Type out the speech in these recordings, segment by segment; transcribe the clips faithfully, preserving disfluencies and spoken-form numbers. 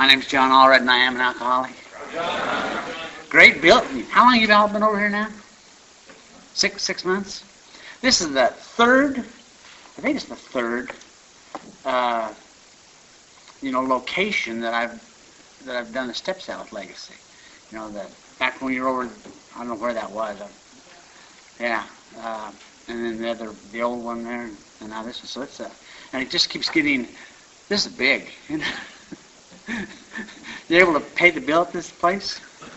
My name's John Allred, and I am an alcoholic. Great Bill. How long have you all been over here now? Six, six months? This is the third, I think it's the third, uh, you know, location that I've that I've done the Step South Legacy. You know, that back when you were over, I don't know where that was. I, yeah, uh, and then the other, the old one there, and now this one. So it's a, and it just keeps getting. This is big. You know? You're able to pay the bill at this place?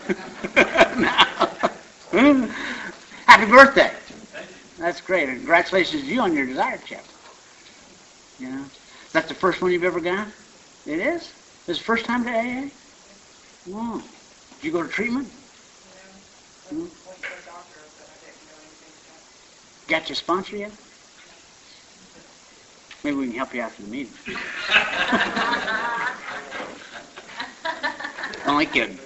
No. Happy birthday! That's great. And congratulations to you on your desire check. You know, is that the first one you've ever got? It is? This is the first time to A A? Wow. Did you go to treatment? Yeah. Hmm? Got you a sponsor yet? Maybe we can help you after the meeting. Only kidding.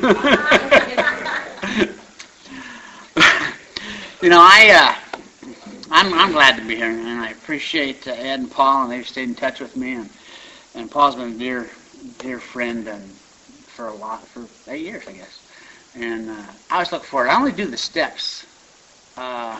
You know, I, uh, I'm, I'm glad to be here, and I appreciate uh, Ed and Paul, and they've stayed in touch with me, and, and Paul's been a dear, dear friend, and for a lot, for eight years, I guess. And uh, I always look forward. I only do the steps, uh,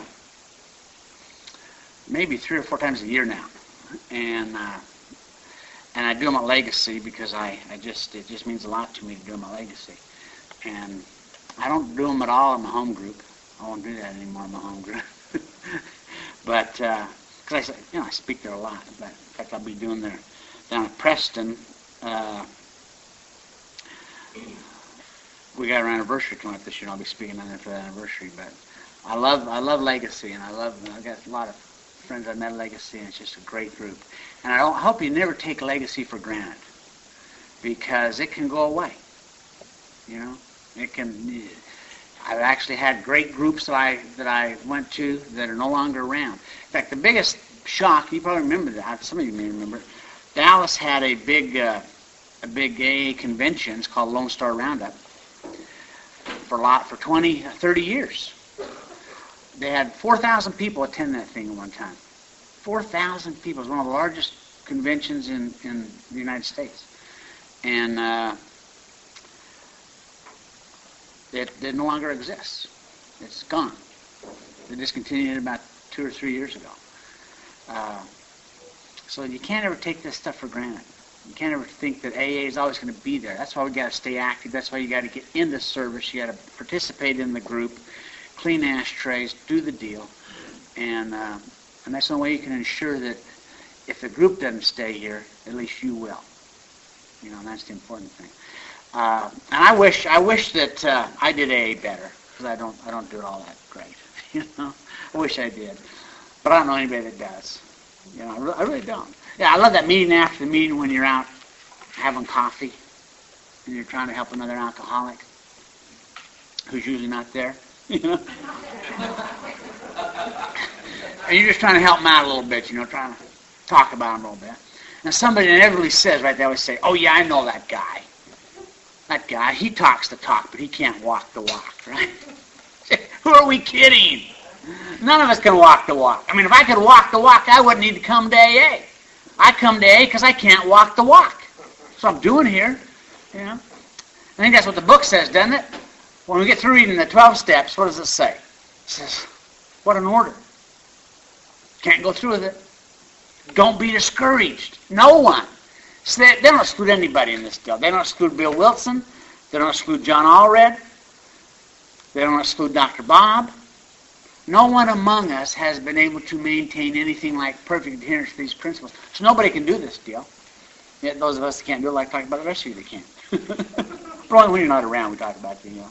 maybe three or four times a year now, and uh, and I do them at Legacy because I, I just it just means a lot to me to do them at Legacy, and I don't do them at all in my home group. I won't do that anymore in my home group. But, because uh, I, you know, I speak there a lot. But in fact, I'll be doing there down at Preston. Uh, we got our anniversary coming up this year, and I'll be speaking down there for the anniversary. But I love, I love Legacy, and I love, I've got a lot of friends I met at Legacy, and it's just a great group. And I don't, hope you never take Legacy for granted, because it can go away. You know, it can. I've actually had great groups that I that I went to that are no longer around. In fact, the biggest shock, you probably remember that, some of you may remember, Dallas had a big uh, a big A A convention. It's called Lone Star Roundup for a lot for twenty, thirty years. They had four thousand people attend that thing at one time. four thousand people. It was one of the largest conventions in, in the United States. And uh, It, it no longer exists. It's gone. They discontinued it about two or three years ago. Uh, so you can't ever take this stuff for granted. You can't ever think that A A is always going to be there. That's why we got to stay active. That's why you got to get into service. You got to participate in the group, clean ashtrays, do the deal, and uh, and that's the only way you can ensure that if the group doesn't stay here, at least you will. You know, and that's the important thing. Uh, and I wish I wish that uh, I did A A better, because I don't I don't do it all that great. You know, I wish I did, but I don't know anybody that does. You know, I, re- I really don't. Yeah, I love that meeting after the meeting when you're out having coffee and you're trying to help another alcoholic who's usually not there. You know, and you're just trying to help them out a little bit. You know, trying to talk about them a little bit. And somebody inevitably says, right? They always say, "Oh yeah, I know that guy." That guy, he talks the talk, but he can't walk the walk, right? Who are we kidding? None of us can walk the walk. I mean, if I could walk the walk, I wouldn't need to come to A A. I come to A A because I can't walk the walk. That's what I'm doing here, you know. I think that's what the book says, doesn't it? When we get through reading the twelve steps, what does it say? It says, what an order. Can't go through with it. Don't be discouraged. No one. So they, they don't exclude anybody in this deal. They don't exclude Bill Wilson. They don't exclude John Allred. They don't exclude Doctor Bob. No one among us has been able to maintain anything like perfect adherence to these principles. So nobody can do this deal. Yet those of us that can't do it, like talking about the rest of you, they can't. But only when you're not around, we talk about you, you know.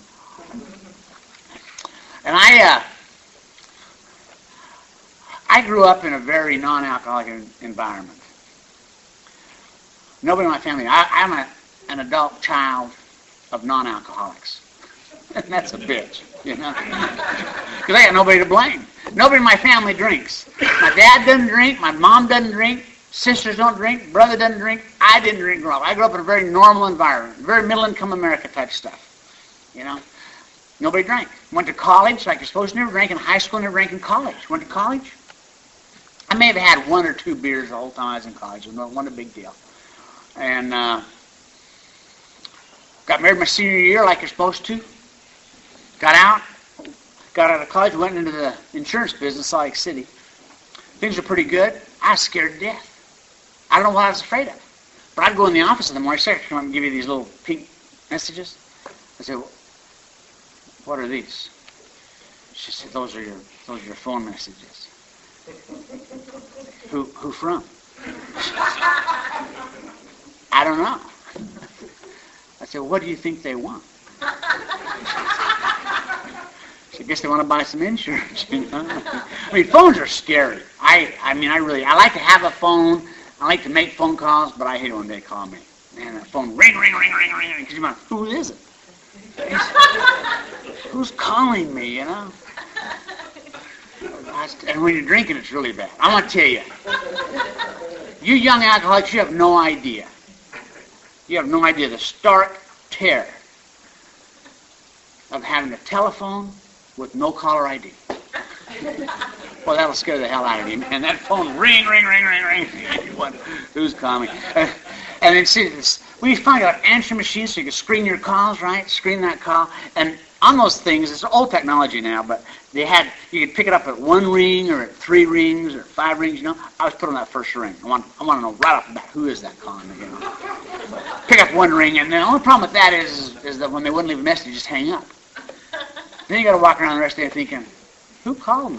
And I, uh, I grew up in a very non-alcoholic environment. Nobody in my family. I, I'm a, an adult child of non-alcoholics. And that's a bitch, you know. Because I got nobody to blame. Nobody in my family drinks. My dad doesn't drink. My mom doesn't drink. Sisters don't drink. Brother doesn't drink. I didn't drink growing up. I grew up in a very normal environment. Very middle-income America type stuff, you know. Nobody drank. Went to college like you're supposed to. Never drank in high school. Never drank in college. Went to college. I may have had one or two beers the whole time I was in college. It wasn't a big deal. And uh, Got married my senior year like you're supposed to. Got out. Got out of college, went into the insurance business, Salt Lake City. Things were pretty good. I was scared to death. I don't know what I was afraid of. But I'd go in the office in the morning, secretary come up and give you these little pink messages. I said, what are these? She said, those are your those are your phone messages. Who who from? I don't know. I said, well, what do you think they want? I guess they want to buy some insurance, you know. I mean, phones are scary. I, I mean, I really, I like to have a phone. I like to make phone calls, but I hate it when they call me. Man, that phone ring, ring, ring, ring, ring. Because you're like, who is it? Who's calling me, you know? And when you're drinking, it's really bad. I want to tell you, you young alcoholics, you have no idea. You have no idea the stark terror of having a telephone with no caller I D. Well, that'll scare the hell out of you, man. That phone ring, ring, ring, ring, ring. What? Who's calling? Uh, and then see this. We finally got answering machines so you can screen your calls, right? Screen that call. And on those things, it's old technology now, but they had you could pick it up at one ring or at three rings or five rings. You know, I was put on that first ring. I want I want to know right off the bat who is that calling me. You know, pick up one ring, and the only problem with that is is that when they wouldn't leave a message, you just hang up. Then you got to walk around the rest of the day thinking, who called me?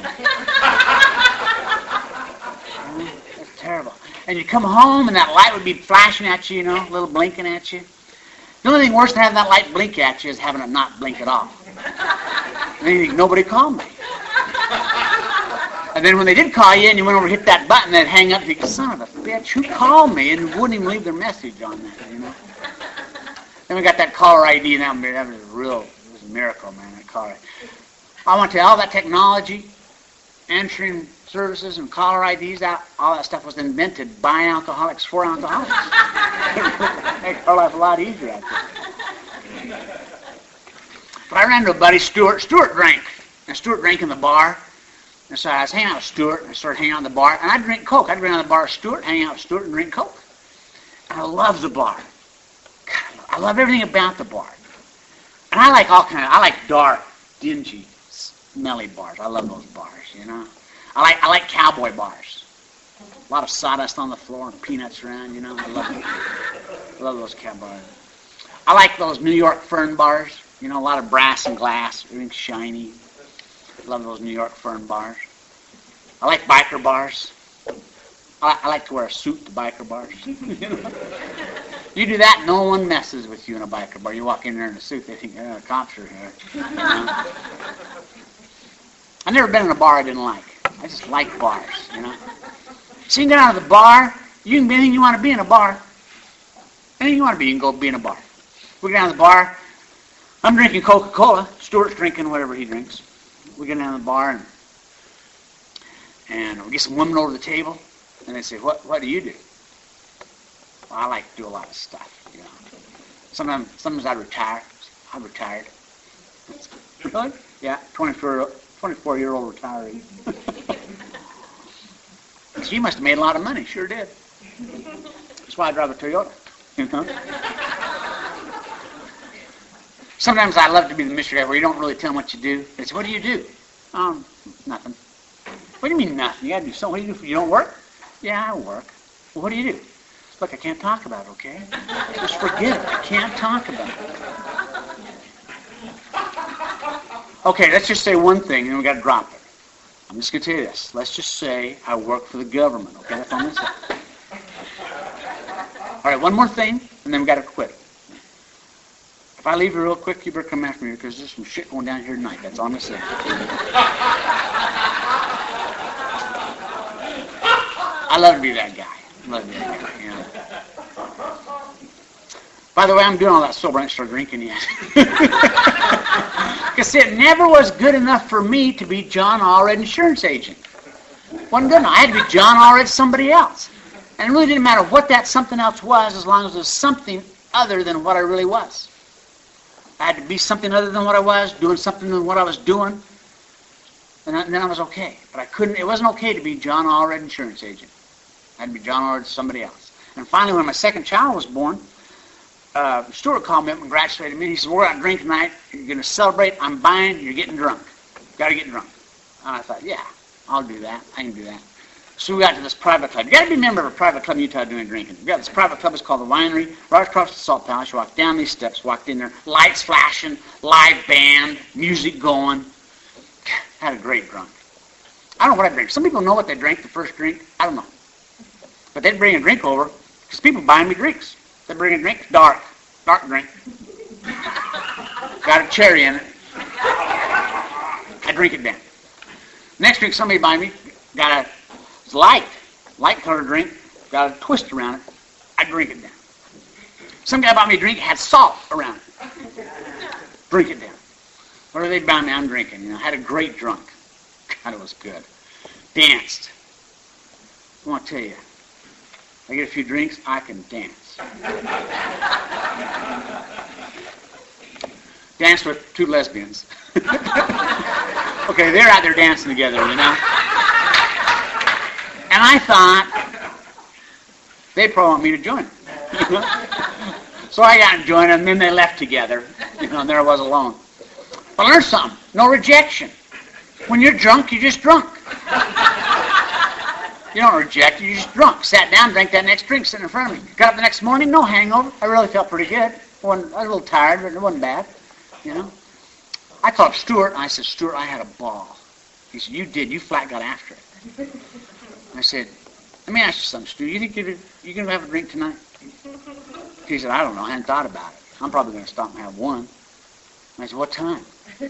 That's terrible. And you come home and that light would be flashing at you, you know, a little blinking at you. The only thing worse than having that light blink at you is having it not blink at all. And then you think, nobody called me. And then when they did call you and you went over and hit that button, they'd hang up and think, son of a bitch, who called me? And wouldn't even leave their message on that, you know. Then we got that caller I D, and that was, that was a real it was a miracle, man, that caller I D. I want to tell you, all that technology, answering services and caller I Ds, that, all that stuff was invented by alcoholics for alcoholics. Make our life a lot easier out there. But I ran into a buddy, Stuart. Stuart drank. And Stuart drank in the bar. And so I was hanging out with Stuart, and I started hanging out in the bar. And I'd drink Coke. I'd run out of the bar with Stuart, hang out with Stuart, and drink Coke. And I love the bar. God, I love everything about the bar. And I like all kind of, I like dark, dingy, smelly bars. I love those bars, you know. I like I like cowboy bars. A lot of sawdust on the floor and peanuts around, you know. I love them. I love those cowboys. I like those New York Fern bars. You know, a lot of brass and glass, everything's shiny. I love those New York Fern bars. I like biker bars. I, I like to wear a suit to biker bars. You know? You do that, no one messes with you in a biker bar. You walk in there in a suit, they think, oh, the cops are here. You know? I've never been in a bar I didn't like. I just like bars, you know. So you can get out of the bar, you can be anything you want to be in a bar. Anything you want to be, you can go be in a bar. We get down to the bar, I'm drinking Coca-Cola, Stuart's drinking whatever he drinks. We get down to the bar and and we get some women over the table, and they say, what what do you do? Well, I like to do a lot of stuff, you know. Sometimes, sometimes I retire. I'm retired. Really? Yeah, twenty-four, twenty-four-year-old retiree. So you must have made a lot of money. Sure did. That's why I drive a Toyota, you know. Sometimes I love to be the mystery guy where you don't really tell them what you do. They say, what do you do? Um, nothing. What do you mean nothing? You got to do something. What do you do? You don't work? Yeah, I work. Well, what do you do? Look, I can't talk about it, okay? Just forget it. I can't talk about it. Okay, let's just say one thing, and then we got to drop it. I'm just going to tell you this. Let's just say I work for the government, okay? That's all I'm going to say. All right, one more thing, and then we got to quit. If I leave you real quick, you better come after me because there's some shit going down here tonight. That's all I'm going to say. I love to be that guy. I love to be that guy, you know. By the way, I'm doing all that sober. I ain't started drinking yet. Because it never was good enough for me to be John Allred, insurance agent. Wasn't good enough. I had to be John Allred, somebody else. And it really didn't matter what that something else was as long as it was something other than what I really was. I had to be something other than what I was, doing something than what I was doing, and, I, and then I was okay. But I couldn't, it wasn't okay to be John Allred, insurance agent. I had to be John Allred, somebody else. And finally, when my second child was born, uh, Stuart called me up and congratulated me. He said, we're out drinking tonight. You're going to celebrate. I'm buying. You're getting drunk. Got to get drunk. And I thought, yeah, I'll do that. I can do that. So we got to this private club. You got to be a member of a private club in Utah doing drinking. We got this private club. It's called the Winery. Right across the Salt Palace. You walk down these steps. Walked in there. Lights flashing. Live band. Music going. Had a great drunk. I don't know what I drink. Some people know what they drank the first drink. I don't know. But they'd bring a drink over because people buying me drinks. They'd bring a drink. Dark. Dark drink. Got a cherry in it. I drink it down. Next drink somebody buy me got a light, light colored drink, got a twist around it. I drink it down. Some guy bought me a drink, had salt around it. Drink it down. Whatever they bound me, I'm drinking. You know, had a great drunk. God, it was good. Danced. I want to tell you, I get a few drinks, I can dance. Danced with two lesbians. Okay, they're out there dancing together, you know. And I thought they'd probably want me to join them. You know? So I got to join them, and then they left together. You know, and there I was alone. But learn something. No rejection. When you're drunk, you're just drunk. You don't reject, you're just drunk. Sat down, drank that next drink sitting in front of me. Got up the next morning, no hangover. I really felt pretty good. I was a little tired, but it wasn't bad. You know? I called Stuart, and I said, Stuart, I had a ball. He said, you did. You flat got after it. I said, let me ask you something, Stuart. You think you're, you're going to have a drink tonight? He said, I don't know. I hadn't thought about it. I'm probably going to stop and have one. I said, what time?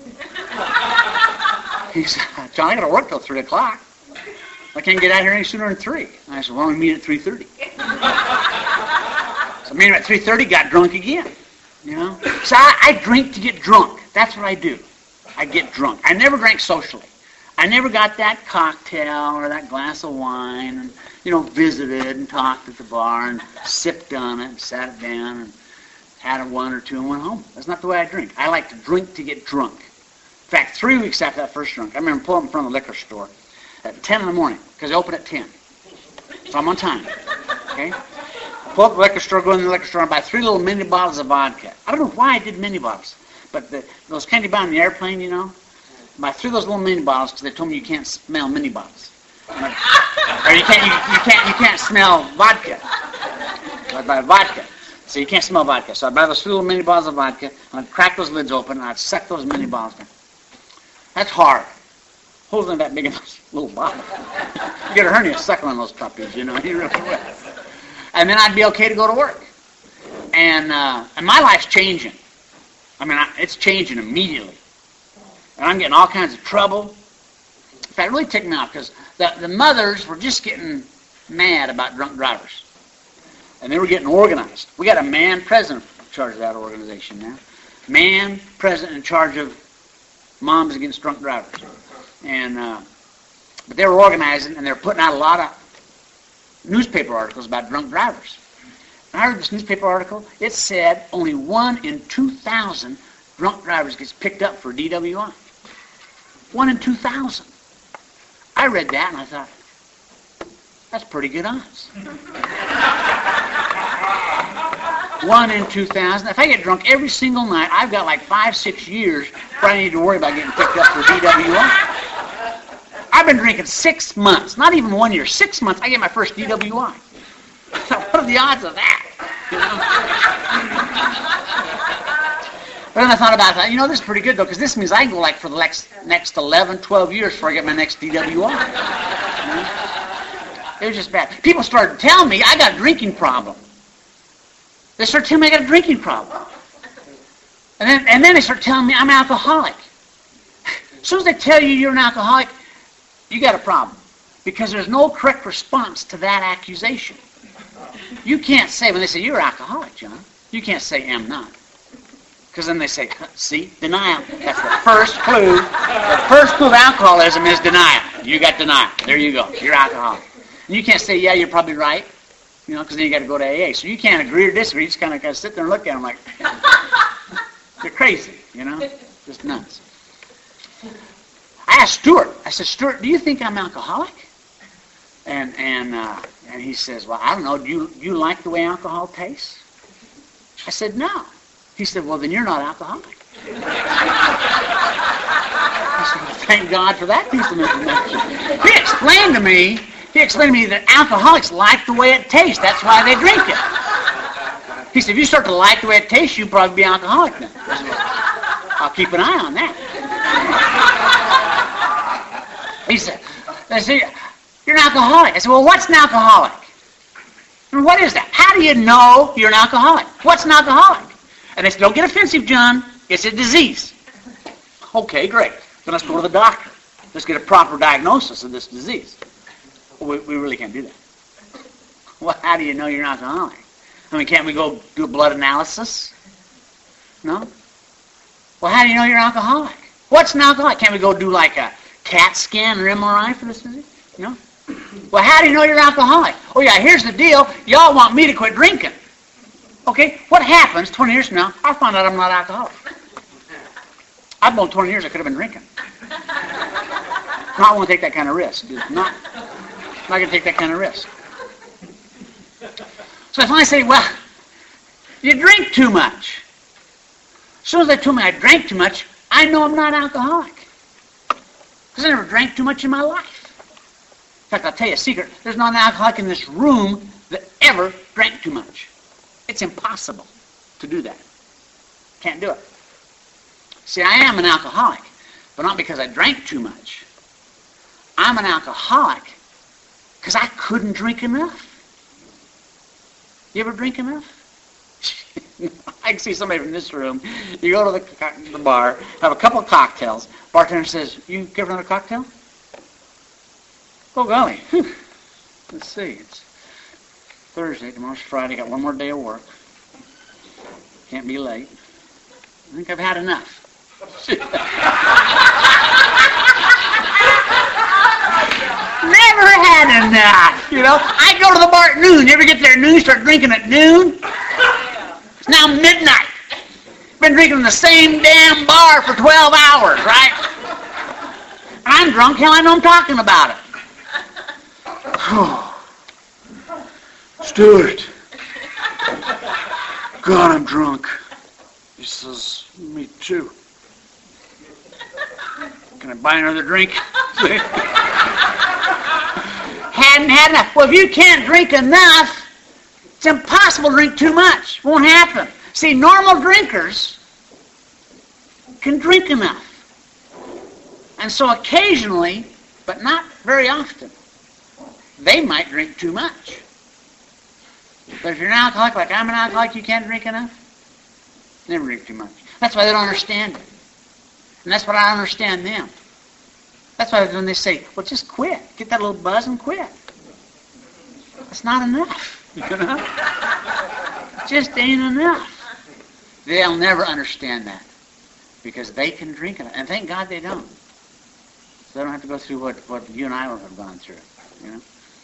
He said, John, I got to work till three o'clock. I can't get out here any sooner than three. And I said, well, we meet at three thirty. So meet at three thirty, got drunk again. You know? So I, I drink to get drunk. That's what I do. I get drunk. I never drank socially. I never got that cocktail or that glass of wine and, you know, visited and talked at the bar and sipped on it and sat it down and had a one or two and went home. That's not the way I drink. I like to drink to get drunk. In fact, three weeks after that first drunk, I remember pulling up in front of the liquor store at ten in the morning because they open at ten. So I'm on time. Okay? Pull up the liquor store, go in the liquor store and buy three little mini bottles of vodka. I don't know why I did mini bottles, but the, those candy buy on the airplane, you know, buy three of those little mini bottles because they told me you can't smell mini bottles. Like, or you can't, you, you can't, you can't smell vodka. So I buy vodka. So you can't smell vodka. So I buy those three little mini bottles of vodka, and I'd crack those lids open, and I'd suck those mini bottles down. That's hard. Holding that big in those little bottles. You get a hernia sucking on those puppies, you know. You really will. And then I'd be okay to go to work. And uh, and my life's changing. I mean, I, it's changing immediately. And I'm getting all kinds of trouble. In fact, it really ticked me off because the, the mothers were just getting mad about drunk drivers. And they were getting organized. We got a man president in charge of that organization now. Man president in charge of moms against drunk drivers. And uh, but they were organizing, and they were putting out a lot of newspaper articles about drunk drivers. And I read this newspaper article. It said only one in two thousand drunk drivers gets picked up for D W I. One in two thousand. I read that, and I thought, that's pretty good odds. One in two thousand. If I get drunk every single night, I've got like five, six years before I need to worry about getting picked up for D W I. I've been drinking six months, not even one year. Six months, I get my first D W I. So what are the odds of that? You know? But then I thought about that. You know, this is pretty good, though, because this means I can go like for the next, next eleven, twelve years before I get my next D W I. You know? It was just bad. People started telling me I got a drinking problem. They started telling me I got a drinking problem. And then, and then they start telling me I'm an alcoholic. As soon as they tell you you're an alcoholic, you got a problem. Because there's no correct response to that accusation. You can't say, when they say, you're an alcoholic, John, you can't say, am not. Because then they say, see, denial. That's the first clue. The first clue of alcoholism is denial. You got denial. There you go. You're alcoholic. And you can't say, yeah, you're probably right. You know, because then you got to go to A A. So you can't agree or disagree. You just kind of, kind of sit there and look at them like, you're crazy, you know? Just nuts. I asked Stuart. I said, Stuart, do you think I'm alcoholic? And and uh, and he says, well, I don't know. Do you, do you like the way alcohol tastes? I said, no. He said, well, then you're not alcoholic. I said, well, thank God for that piece of information. He explained to me, he explained to me that alcoholics like the way it tastes. That's why they drink it. He said, if you start to like the way it tastes, you'll probably be alcoholic then. I said, well, I'll keep an eye on that. He said, I said, you're an alcoholic. I said, well, what's an alcoholic? And what is that? How do you know you're an alcoholic? What's an alcoholic? And they said, don't get offensive, John. It's a disease. Okay, great. Then let's go to the doctor. Let's get a proper diagnosis of this disease. Well, we, we really can't do that. Well, how do you know you're an alcoholic? I mean, can't we go do a blood analysis? No? Well, how do you know you're an alcoholic? What's an alcoholic? Can't we go do like a CAT scan or M R I for this disease? No? Well, how do you know you're an alcoholic? Oh, yeah, here's the deal. Y'all want me to quit drinking. Okay, what happens twenty years from now? I find out I'm not alcoholic. I've known twenty years I could have been drinking. Not want to take that kind of risk. Not, not going to take that kind of risk. So if I say, well, you drink too much. As soon as they told me I drank too much, I know I'm not alcoholic. Because I never drank too much in my life. In fact, I'll tell you a secret. There's not an alcoholic in this room that ever drank too much. It's impossible to do that. Can't do it. See, I am an alcoholic, but not because I drank too much. I'm an alcoholic because I couldn't drink enough. You ever drink enough? I can see somebody from this room. You go to the, the bar, have a couple of cocktails. Bartender says, you give another cocktail? Oh, golly. Whew. Let's see. It's Thursday. Tomorrow's Friday. Got one more day of work. Can't be late. I think I've had enough. Never had enough. You know, I go to the bar at noon. You ever get there at noon, start drinking at noon? It's now midnight. Been drinking in the same damn bar for twelve hours, right? I'm drunk. Hell, I know I'm talking about it. Stuart. God, I'm drunk. He says, me too. Can I buy another drink? Hadn't had enough. Well, if you can't drink enough, it's impossible to drink too much. Won't happen. See, normal drinkers can drink enough. And so occasionally, but not very often, they might drink too much. But if you're an alcoholic, like I'm an alcoholic, you can't drink enough? Never drink too much. That's why they don't understand it. And that's why I understand them. That's why when they say, well, just quit. Get that little buzz and quit. That's not enough. You know? Just ain't enough. They'll never understand that. Because they can drink it. And thank God they don't. So they don't have to go through what, what you and I have gone through. You know?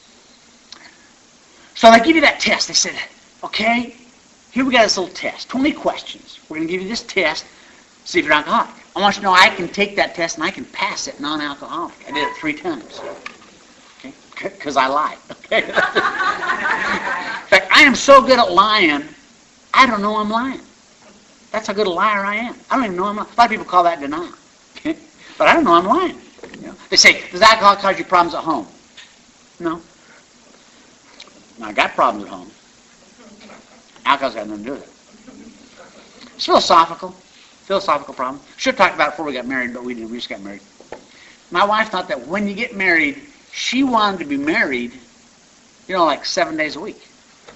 So they give you that test. They said, okay, here we got this little test. twenty questions. We're going to give you this test. See if you're alcoholic. I want you to know I can take that test and I can pass it non-alcoholic. I did it three times. Okay? Because I lied. Okay? In fact, I am so good at lying, I don't know I'm lying. That's how good a liar I am. I don't even know I'm lying. A lot of people call that denial. Okay? But I don't know I'm lying. You know? They say, does alcohol cause you problems at home? No. Now, I got problems at home. Alcohol's got nothing to do with it. It's philosophical. Philosophical problem. Should have talked about it before we got married, but we didn't. We just got married. My wife thought that when you get married, she wanted to be married, you know, like seven days a week.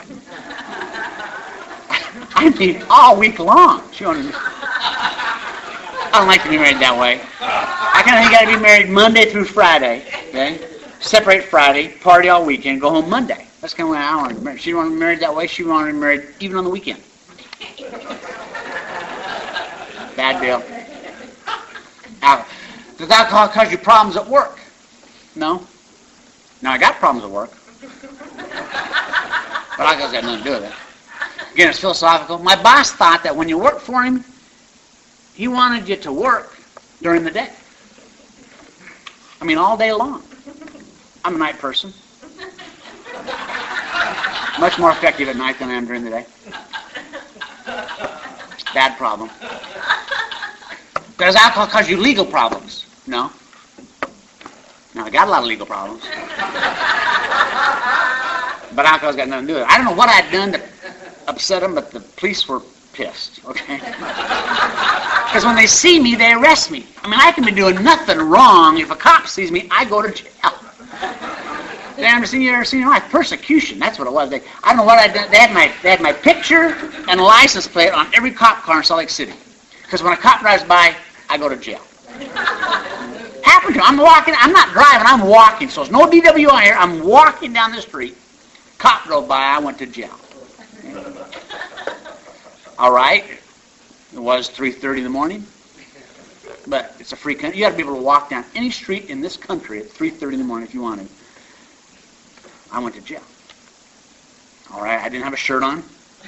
I mean, all week long. She wanted to be. I don't like to be married that way. I kind of think you got to be married Monday through Friday. Okay? Separate Friday, party all weekend, go home Monday. That's kind of what I wanted to be married. She wanted to be married that way. She wanted to be married even on the weekend. Bad deal. Now, does alcohol cause you problems at work? No. Now, I got problems at work. But alcohol's got nothing to do with it. Again, it's philosophical. My boss thought that when you worked for him, he wanted you to work during the day. I mean, all day long. I'm a night person. Much more effective at night than I am during the day. Bad problem. Does alcohol cause you legal problems? No. No, I got a lot of legal problems. But alcohol's got nothing to do with it. I don't know what I'd done to upset them, but the police were pissed, okay? Because when they see me, they arrest me. I mean, I can be doing nothing wrong. If a cop sees me, I go to jail. They understand? You ever seen life? Persecution, that's what it was. They, I don't know what I'd done. They had my, they had my picture and a license plate on every cop car in Salt Lake City. Because when a cop drives by, I go to jail. Happened to me. I'm walking. I'm not driving. I'm walking. So there's no D W I here. I'm walking down the street. Cop drove by. I went to jail. All right. It was three thirty in the morning. But it's a free country. You got to be able to walk down any street in this country at three thirty in the morning if you wanted. I went to jail. All right. I didn't have a shirt on.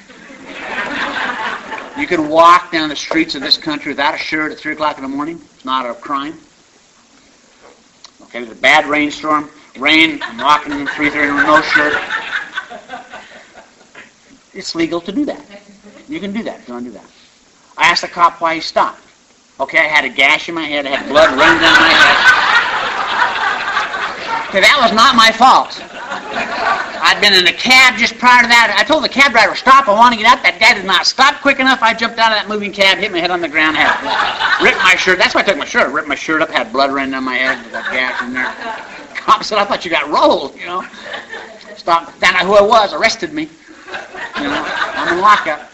You can walk down the streets of this country without a shirt at three o'clock in the morning. It's not a crime. Okay, there's a bad rainstorm. Rain, I'm walking in three thirty with no shirt. It's legal to do that. You can do that if you want to do that. I asked the cop why he stopped. Okay, I had a gash in my head. I had blood running down my head. Okay, that was not my fault. I'd been in a cab just prior to that. I told the cab driver, stop, I want to get out. That guy did not stop quick enough. I jumped out of that moving cab, hit my head on the ground, had ripped my shirt. That's why I took my shirt. Ripped my shirt up, had blood running down my head, with that gash in there. The cop said, I thought you got rolled, you know. Stopped, found out who I was, arrested me. You know, I'm in lockup.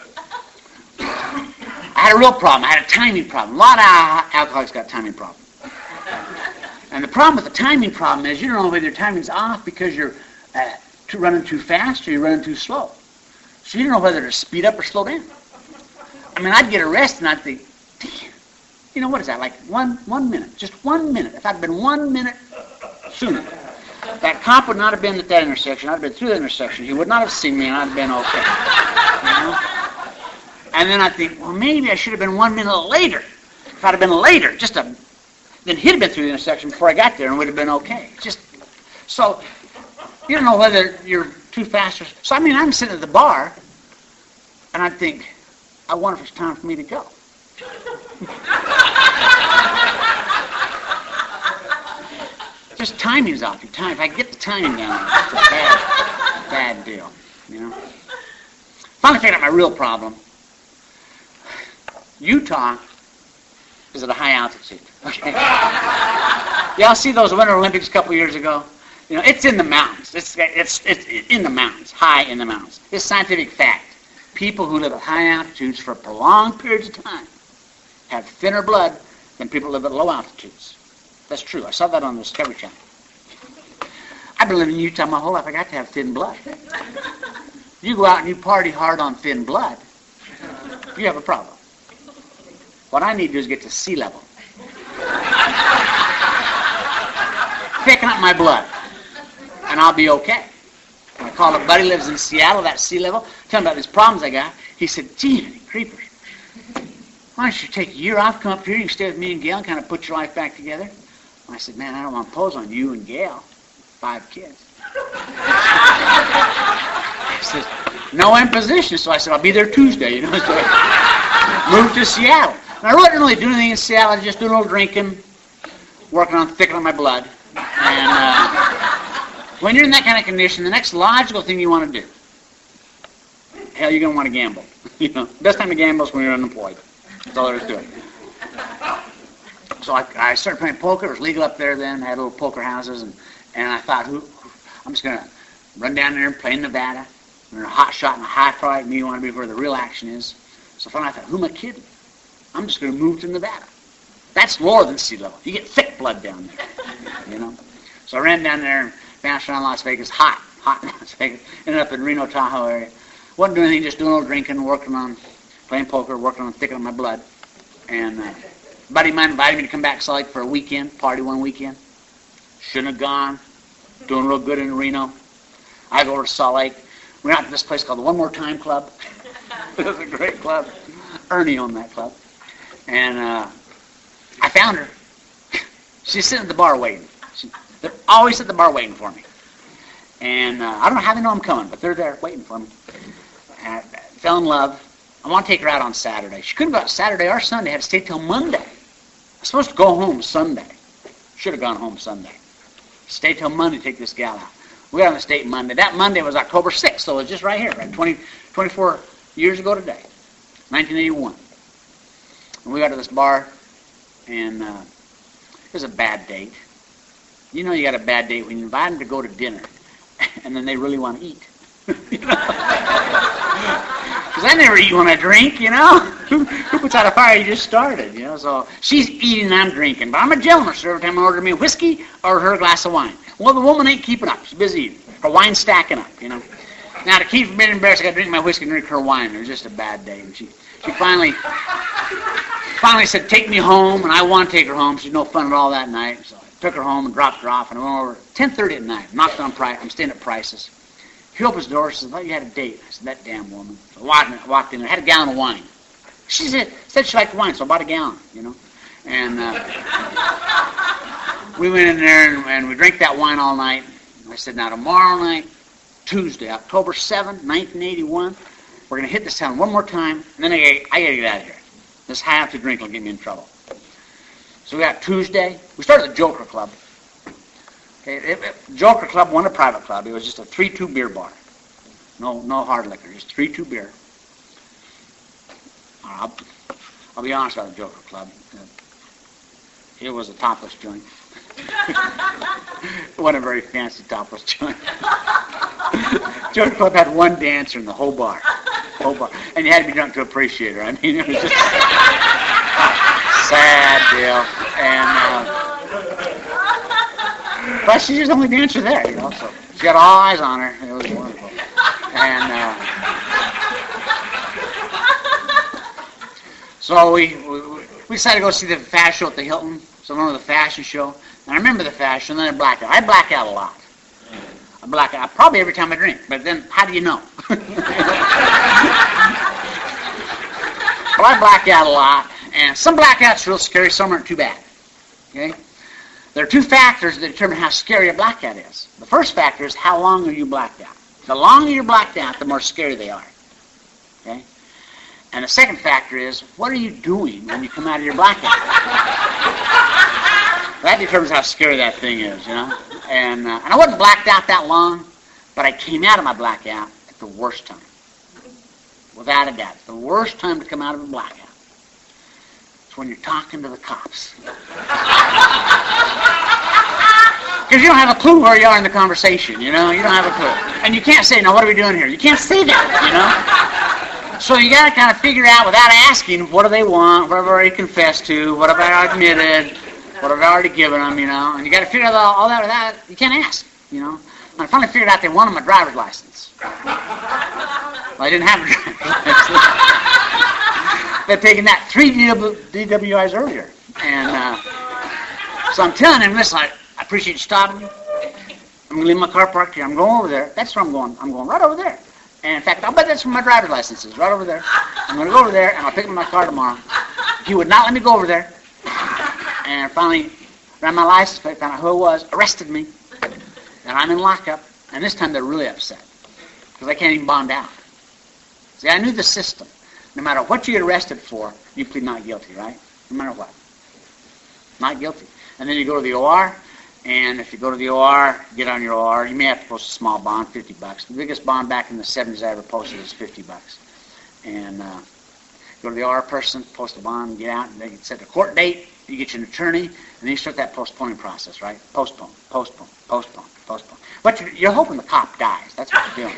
I had a real problem. I had a timing problem. A lot of alcoholics got a timing problem. And the problem with the timing problem is you don't know whether your timing's off because you're uh, too, running too fast or you're running too slow. So you don't know whether to speed up or slow down. I mean, I'd get arrested and I'd think, damn, you know, what is that, like one one minute, just one minute. If I'd been one minute sooner, that cop would not have been at that intersection. I'd have been through the intersection. He would not have seen me and I'd have been okay. You know? And then I'd think, well, maybe I should have been one minute later. If I'd have been later, just a, then he'd have been through the intersection before I got there and would have been okay. Just so you don't know whether you're too fast or so. I mean, I'm sitting at the bar, and I think, I wonder if it's time for me to go. Just timing's off your time. If I get the timing down, it's a bad, bad deal. You know. Finally figured out my real problem. Utah is at a high altitude. Okay. Y'all see those Winter Olympics a couple years ago? You know, it's in the mountains. It's, it's, it's in the mountains, high in the mountains. It's scientific fact. People who live at high altitudes for prolonged periods of time have thinner blood than people who live at low altitudes. That's true. I saw that on the Discovery Channel. I've been living in Utah my whole life. I got to have thin blood. You go out and you party hard on thin blood, you have a problem. What I need to do is get to sea level. Picking up my blood. And I'll be okay. I called a buddy who lives in Seattle, that sea level, tell him about these problems I got. He said, gee, creepers, why don't you take a year off, come up here, you can stay with me and Gail and kind of put your life back together? I said, man, I don't want to impose on you and Gail. Five kids. He says, no imposition. So I said, I'll be there Tuesday, you know. So I moved to Seattle. And I really didn't really do anything in Seattle. I was just doing a little drinking, working on thickening my blood. And uh, when you're in that kind of condition, the next logical thing you want to do, hell, you're going to want to gamble. You know, best time to gamble is when you're unemployed. That's all there is to it. So I, I started playing poker. It was legal up there then. I had little poker houses, and, and I thought, who, I'm just going to run down there and play in Nevada. And a hot shot and a high fly. Me want to be where the real action is. So finally I thought, who am I kidding? I'm just going to move to Nevada. That's lower than sea level. You get thick blood down there, you know. So I ran down there and bounced around Las Vegas, hot, hot in Las Vegas. Ended up in Reno, Tahoe area. Wasn't doing anything, just doing a little drinking, working on, playing poker, working on thickening my blood. And uh, a buddy of mine invited me to come back to Salt Lake for a weekend, party one weekend. Shouldn't have gone. Doing real good in Reno. I go over to Salt Lake. We went out to this place called the One More Time Club. It was a great club. Ernie owned that club. And uh, I found her. She's sitting at the bar waiting. She, they're always at the bar waiting for me. And uh, I don't know how they know I'm coming, but they're there waiting for me. And I fell in love I want to take her out on Saturday. She couldn't go out Saturday or Sunday. Had to stay till Monday. I was supposed to go home Sunday. Should have gone home Sunday. Stay till Monday to take this gal out. We got on the state Monday. That Monday was October sixth, so it was just right here, right? twenty, twenty-four years ago today, nineteen eighty-one. And we got to this bar, and uh, it was a bad date. You know you got a bad date when you invite them to go to dinner, and then they really want to eat. Because I never eat when I drink, you know. Who puts out a fire you just started, you know? So she's eating and I'm drinking. But I'm a gentleman, sir. Every time I order me a whiskey or her a glass of wine. Well, the woman ain't keeping up. She's busy eating. Her wine's stacking up, you know. Now, to keep from being embarrassed, I got to drink my whiskey and drink her wine. It was just a bad day. And she, she finally, finally said, take me home. And I want to take her home. She's no fun at all that night. So I took her home and dropped her off. And I went over ten thirty at night. Knocked on Price. I'm staying at Price's. She opens the door. She says, I thought you had a date. I said, that damn woman. So I walked in, I walked in there. I had a gallon of wine. She said, said she liked wine, so I bought a gallon, you know. And uh, we went in there and, and we drank that wine all night. I said, now tomorrow night, Tuesday, October seventh, nineteen eighty-one, we're going to hit this town one more time, and then I, I got to get out of here. This half to drink will get me in trouble. So we got Tuesday. We started the Joker Club. Okay, it, it, Joker Club wasn't a private club. It was just a three two beer bar. No, no hard liquor, just three two beer. I'll, I'll be honest about the Joker Club. It was a topless joint. It wasn't a very fancy topless joint. Joker Club had one dancer in the whole bar. Whole bar. And you had to be drunk to appreciate her. I mean, it was just a sad deal. And, uh, but she's just the only dancer there, you know, so she got all eyes on her. It was wonderful. And, uh, So we, we we decided to go see the fashion show at the Hilton. So I went to the fashion show. And I remember the fashion, and then I blacked out. I black out a lot. I black out probably every time I drink. But then, how do you know? Well, I black out a lot. And some blackouts are real scary, some aren't too bad. Okay? There are two factors that determine how scary a blackout is. The first factor is how long are you blacked out. The longer you're blacked out, the more scary they are. Okay? And the second factor is, what are you doing when you come out of your blackout? That determines how scary that thing is, you know. And, uh, and I wasn't blacked out that long, but I came out of my blackout at the worst time. Without a doubt. The worst time to come out of a blackout. It's when you're talking to the cops. Because you don't have a clue where you are in the conversation, you know. You don't have a clue. And you can't say, now what are we doing here? You can't say that, you know. So you got to kind of figure out without asking, what do they want, what have I already confessed to, what have I admitted, what have I already given them, you know. And you got to figure out all, all that without, you can't ask, you know. And I finally figured out they wanted my driver's license. Well, I didn't have a driver's license. They'd taken that three D W Is earlier. And uh, so I'm telling him, listen, I, I appreciate you stopping me. I'm going to leave my car parked here. I'm going over there. That's where I'm going. I'm going right over there. And in fact, I'll bet that's where my driver's license is, right over there. I'm going to go over there, and I'll pick up my car tomorrow. He would not let me go over there. And finally, ran my license plate, found out who it was, arrested me. And I'm in lockup. And this time they're really upset. Because I can't even bond out. See, I knew the system. No matter what you get arrested for, you plead not guilty, right? No matter what. Not guilty. And then you go to the O R. And if you go to the O R, get on your O R, you may have to post a small bond, fifty bucks. The biggest bond back in the seventies I ever posted was fifty bucks. And uh, go to the O R person, post a bond, get out, and they can set a court date. You get you an attorney, and then you start that postponing process, right? Postpone, postpone, postpone, postpone. But you're, you're hoping the cop dies. That's what you're doing.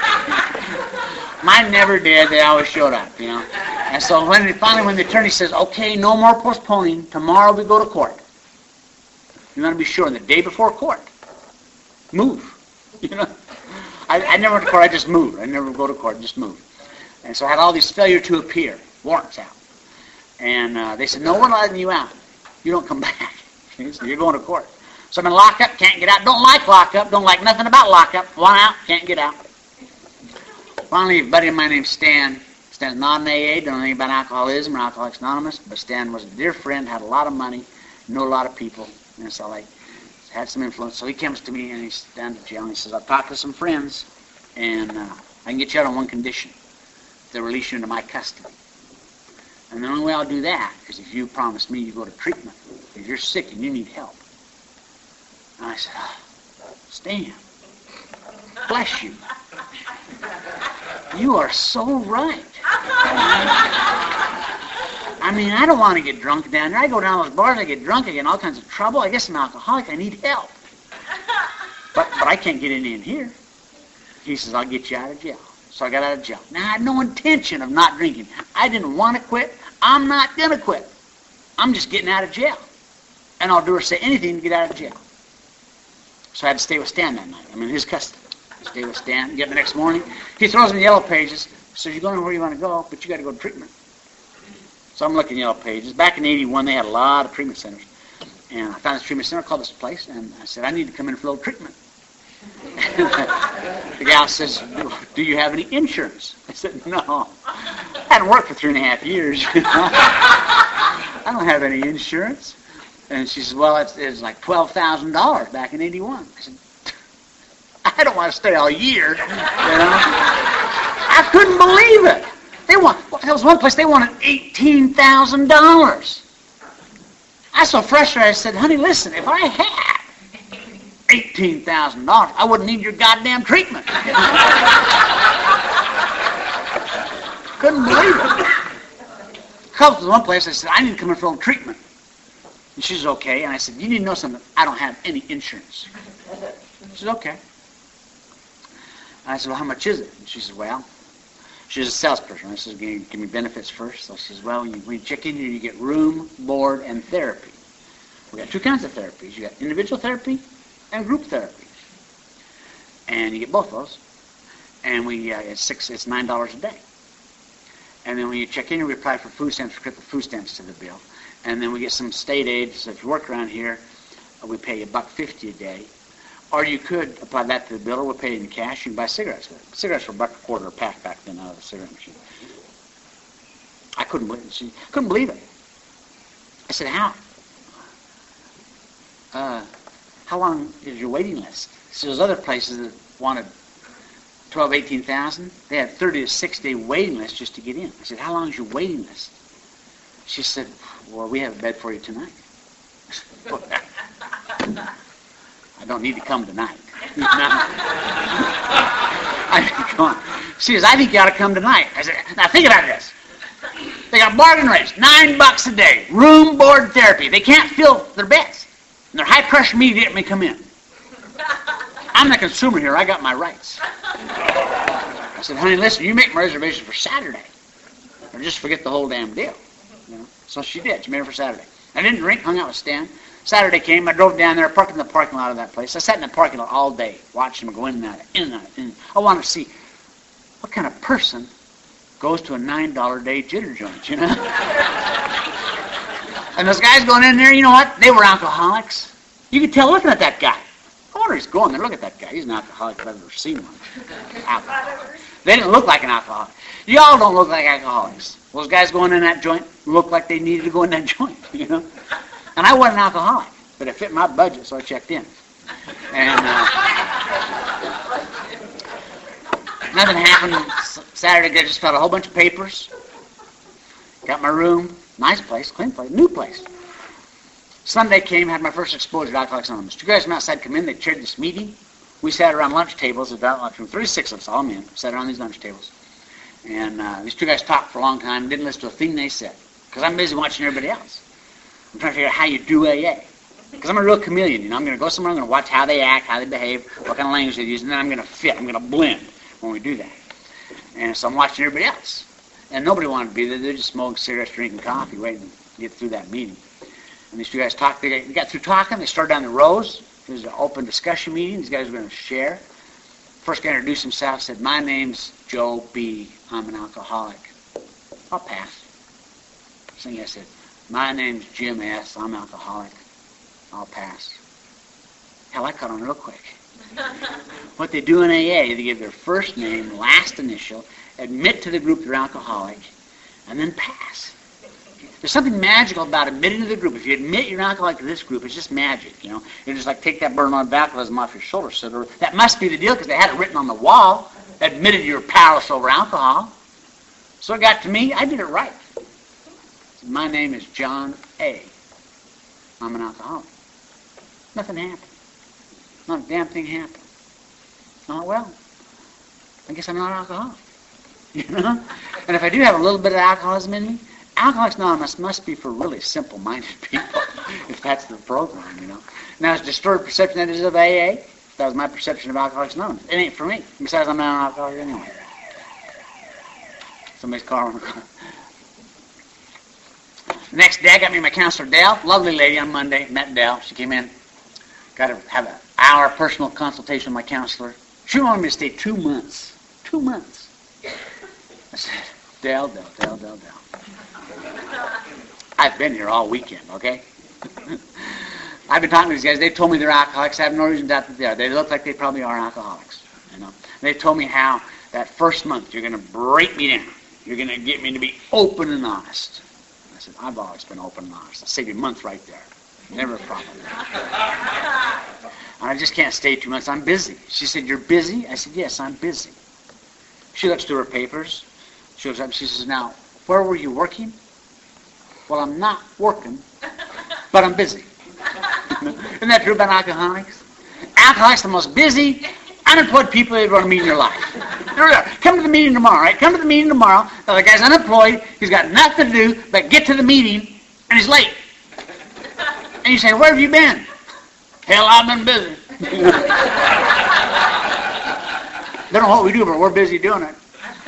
Mine never did. They always showed up, you know. And so when finally when the attorney says, okay, no more postponing, tomorrow we go to court. You want to be sure, and the day before court, move. You know, I, I never went to court. I just moved. I never go to court. Just move. And so I had all these failure to appear warrants out, and uh, they said, "No, we're not letting you out. You don't come back. So you're going to court." So I'm in lockup. Can't get out. Don't like lockup. Don't like nothing about lockup. One out. Can't get out. Finally, a buddy of mine named Stan. Stan's not an A A. Don't know anything about alcoholism or Alcoholics Anonymous, but Stan was a dear friend. Had a lot of money. Knew a lot of people. And so I had some influence. So he comes to me and he's down to jail and he says, I've talked to some friends and uh, I can get you out on one condition. to release you into my custody. And the only way I'll do that is if you promise me you go to treatment. If you're sick and you need help. And I said, oh, Stan, bless you. You are so right. I mean, I don't want to get drunk down there. I go down those bars, I get drunk, I get in all kinds of trouble. I guess I'm an alcoholic. I need help. But, but I can't get any in here. He says, I'll get you out of jail. So I got out of jail. Now, I had no intention of not drinking. I didn't want to quit. I'm not going to quit. I'm just getting out of jail. And I'll do or say anything to get out of jail. So I had to stay with Stan that night. I'm in his custody. Stay with Stan. Get up the next morning. He throws me Yellow Pages. Says, you're going where you want to go, but you got to go to treatment. So I'm looking at Yellow Pages. Back in eighty-one, they had a lot of treatment centers. And I found this treatment center, called this place, and I said, I need to come in for a little treatment. The gal says, do you have any insurance? I said, no. I hadn't worked for three and a half years. I don't have any insurance. And she said, well, it's, it's like twelve thousand dollars back in eighty-one. I said, I don't want to stay all year. You know? I couldn't believe it. They want, there was one place they wanted eighteen thousand dollars. I was so frustrated, I said, honey, listen, if I had eighteen thousand dollars, I wouldn't need your goddamn treatment. Couldn't believe it. Come to one place, I said, I need to come in for a little treatment. And she said, okay. And I said, you need to know something. I don't have any insurance. She said, okay. And I said, well, how much is it? And she said, well, she's a salesperson. I said, give, give me benefits first. So she says, well, you, when you check in here, you get room, board, and therapy. We got two kinds of therapies. You got individual therapy and group therapy. And you get both those. And we uh, it's six, it's nine dollars a day. And then when you check in here, we apply for food stamps, we get the food stamps to the bill. And then we get some state aid. So if you work around here, uh, we pay you a buck fifty a day. Or you could apply that to the bill, or we'll pay you in cash. You can buy cigarettes with it. Cigarettes were a buck a quarter a pack back then out of the cigarette machine. I couldn't believe it. She couldn't believe it. I said, how? Uh, how long is your waiting list? So there's other places that wanted twelve, eighteen thousand. They had thirty to sixty day waiting list just to get in. I said, how long is your waiting list? She said, well, we have a bed for you tonight. I don't need to come tonight. I said, come on. She says, I think you ought to come tonight. I said, now think about this. They got bargain rates, nine bucks a day, room, board, therapy. They can't fill their beds. And they're high pressure me to get me to come in. I'm the consumer here. I got my rights. I said, honey, listen, you make my reservation for Saturday. Or just forget the whole damn deal. You know? So she did. She made it for Saturday. I didn't drink, hung out with Stan. Saturday came, I drove down there, parked in the parking lot of that place. I sat in the parking lot all day, watching them go in and out, in and out. In. I wanted to see what kind of person goes to a nine dollar a day jitter joint, you know? And those guys going in there, you know what? They were alcoholics. You could tell looking at that guy. I wonder he's going there. Look at that guy. He's an alcoholic if I've ever seen one. Alcoholic. They didn't look like an alcoholic. Y'all don't look like alcoholics. Those guys going in that joint looked like they needed to go in that joint, you know? And I wasn't an alcoholic, but it fit my budget, so I checked in. And uh, nothing happened Saturday. I just filled a whole bunch of papers. Got my room. Nice place, clean place, new place. Sunday came, had my first exposure to Alcoholics Anonymous. Two guys from outside come in, they chaired this meeting. We sat around lunch tables at that lunch room. thirty-six of us, all men, sat around these lunch tables. And uh, these two guys talked for a long time, didn't listen to a thing they said. Because I'm busy watching everybody else. I'm trying to figure out how you do A A. Because I'm a real chameleon, you know. I'm going to go somewhere, I'm going to watch how they act, how they behave, what kind of language they use, and then I'm going to fit, I'm going to blend when we do that. And so I'm watching everybody else. And nobody wanted to be there. They're just smoking cigarettes, drinking coffee, waiting to get through that meeting. And these two guys talked. They got, they got through talking. They started down the rows. It was an open discussion meeting. These guys were going to share. First guy introduced himself, said, my name's Joe B. I'm an alcoholic. I'll pass. Second guy said, my name's Jim S. I'm alcoholic. I'll pass. Hell, I caught on real quick. What they do in A A, they give their first name, last initial, admit to the group they're alcoholic, and then pass. There's something magical about admitting to the group. If you admit you're an alcoholic to this group, it's just magic, you know. You just like take that burden on alcoholism off your shoulder. So that must be the deal because they had it written on the wall. Admitted you're powerless over alcohol. So it got to me, I did it right. My name is John A. I'm an alcoholic. Nothing happened. Not a damn thing happened. Oh, well, I guess I'm not an alcoholic. You know? And if I do have a little bit of alcoholism in me, Alcoholics Anonymous must be for really simple-minded people, if that's the program, you know. Now, as distorted perception that is of A A, that was my perception of Alcoholics Anonymous. It ain't for me. Besides, I'm not an alcoholic anyway. Somebody's calling. The next day, I got me my counselor, Dale. Lovely lady on Monday. Met Dale. She came in. Got to have an hour personal consultation with my counselor. She wanted me to stay two months. Two months. I said, Dale, Dale, Dale, Dale, Dale. I've been here all weekend, okay? I've been talking to these guys. They told me they're alcoholics. I have no reason to doubt that they are. They look like they probably are alcoholics, you know. They told me how that first month you're going to break me down. You're going to get me to be open and honest. I said, I've always been open and honest. I'll save you a month right there. Never a problem. And I just can't stay two months. I'm busy. She said, you're busy? I said, yes, I'm busy. She looks through her papers. She looks up. She says, now, where were you working? Well, I'm not working, but I'm busy. Isn't that true about alcoholics? Alcoholics are the most busy, unemployed people you've ever meet in your life. Come to the meeting tomorrow, right? Come to the meeting tomorrow. The guy's unemployed. He's got nothing to do but get to the meeting, and he's late. And you say, where have you been? Hell, I've been busy. They don't know what we do, but we're busy doing it.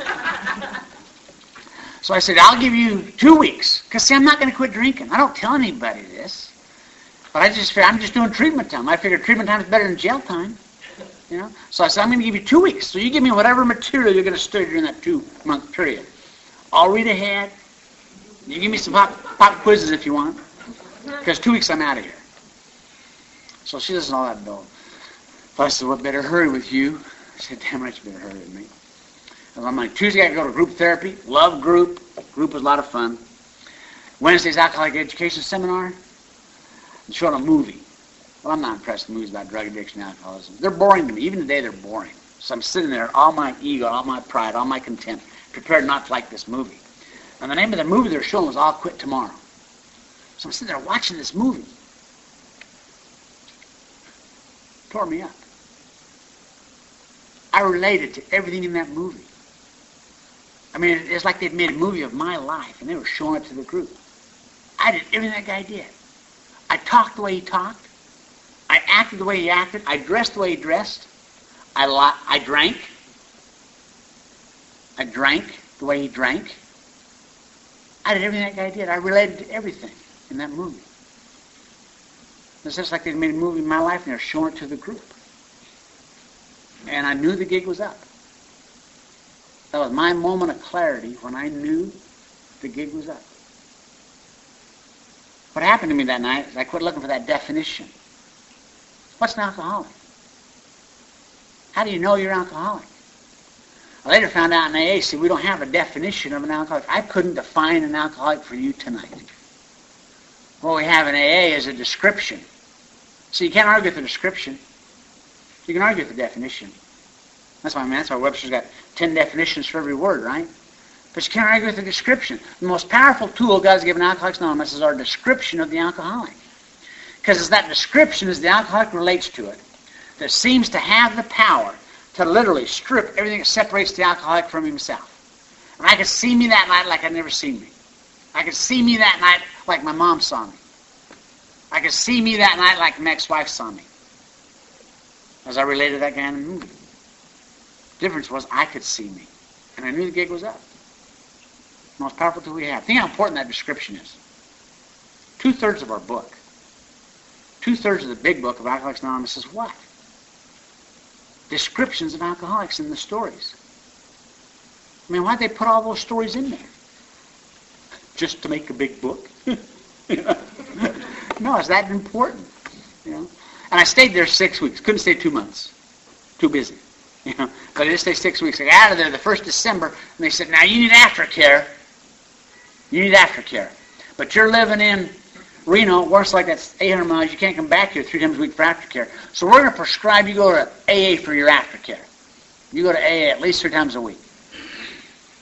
So I said, I'll give you two weeks. Because, see, I'm not going to quit drinking. I don't tell anybody this. But I just figure, I'm just doing treatment time. I figure treatment time is better than jail time. You know? So I said, I'm going to give you two weeks. So you give me whatever material you're going to study during that two-month period. I'll read ahead. You give me some pop, pop quizzes if you want. Because two weeks I'm out of here. So she doesn't know that though. So I said, well, better hurry with you. I said, damn right, you better hurry with me. And on my Tuesday, I go to group therapy. Love group. Group was a lot of fun. Wednesday's alcoholic education seminar. And showing a movie. Well, I'm not impressed with movies about drug addiction and alcoholism. They're boring to me. Even today, they're boring. So I'm sitting there, all my ego, all my pride, all my contempt, prepared not to like this movie. And the name of the movie they're showing was I'll Quit Tomorrow. So I'm sitting there watching this movie. Tore me up. I related to everything in that movie. I mean, it's like they'd made a movie of my life, and they were showing it to the group. I did everything that guy did. I talked the way he talked. I acted the way he acted. I dressed the way he dressed. I li- I drank. I drank the way he drank. I did everything that guy did. I related to everything in that movie. It's just like they made a movie in my life and they're showing it to the group. And I knew the gig was up. That was my moment of clarity when I knew the gig was up. What happened to me that night is I quit looking for that definition. What's an alcoholic? How do you know you're an alcoholic? I later found out in A A, see, we don't have a definition of an alcoholic. I couldn't define an alcoholic for you tonight. What we have in A A is a description. So you can't argue with the description. You can argue with the definition. That's why I mean, that's why Webster's got ten definitions for every word, right? But you can't argue with the description. The most powerful tool God's given Alcoholics Anonymous is our description of the alcoholic. Because it's that description as the alcoholic relates to it that seems to have the power to literally strip everything that separates the alcoholic from himself. And I could see me that night like I'd never seen me. I could see me that night like my mom saw me. I could see me that night like my ex-wife saw me. As I related to that guy in the movie. The difference was I could see me. And I knew the gig was up. The most powerful tool we have. Think how important that description is. Two-thirds of our book. Two-thirds of the big book of Alcoholics Anonymous is what? Descriptions of alcoholics in the stories. I mean, why'd they put all those stories in there? Just to make a big book? You know? No, it's that important. You know? And I stayed there six weeks. Couldn't stay two months. Too busy. You know? But I just stayed six weeks. I got out of there the first of December, and they said, now you need aftercare. You need aftercare. But you're living in Reno, worse like that's eight hundred miles. You can't come back here three times a week for aftercare. So we're going to prescribe you go to A A for your aftercare. You go to A A at least three times a week.